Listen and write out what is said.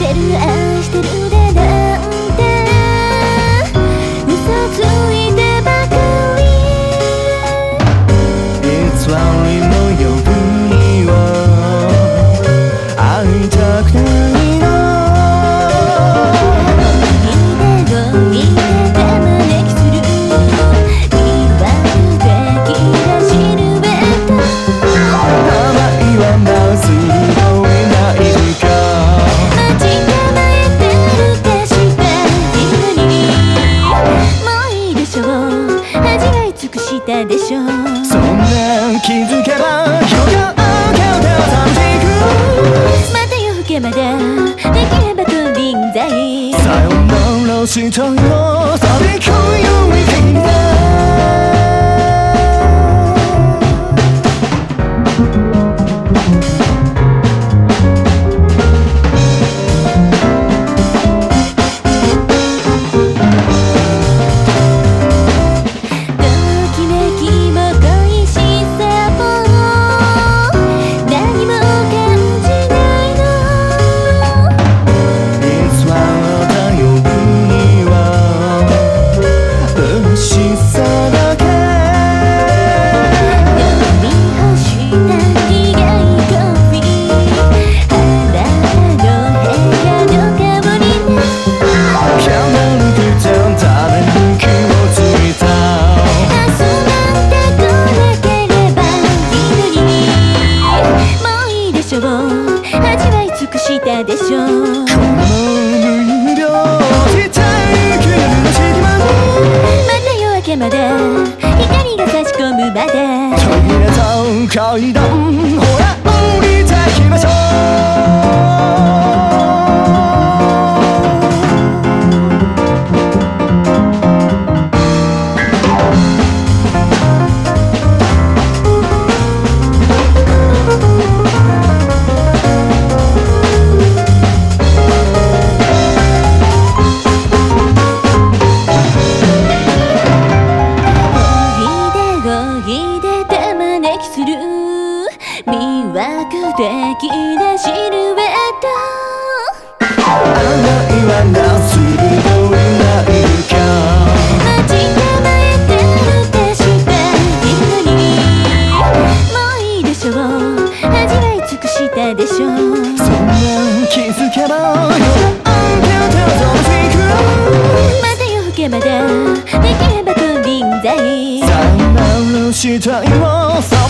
してる愛してるだなんて嘘ついてばかり偽りの夜には会いたくないの動いて招きする魅惑的なシルエット甘いはまずどいないか待ち構えてるかした自分にもういいでしょう味わい尽くしたでしょうそんな気づけば広がって寂しくまた夜更けまでできればと臨在さよならしたいのさびくより君だ味わい尽くしたでしょうこの無料したい君の隙間にまた夜明けまで光が差し込むまで途切れた階段ほら降りてきましょ魅惑的なシルエット甘いはなするどいないか待ち構えてるかした自分にもういいでしょう味わい尽くしたでしょうそんな気づけば夜明けて寂しくまた夜更けまでできればと臨在さよならしたいわ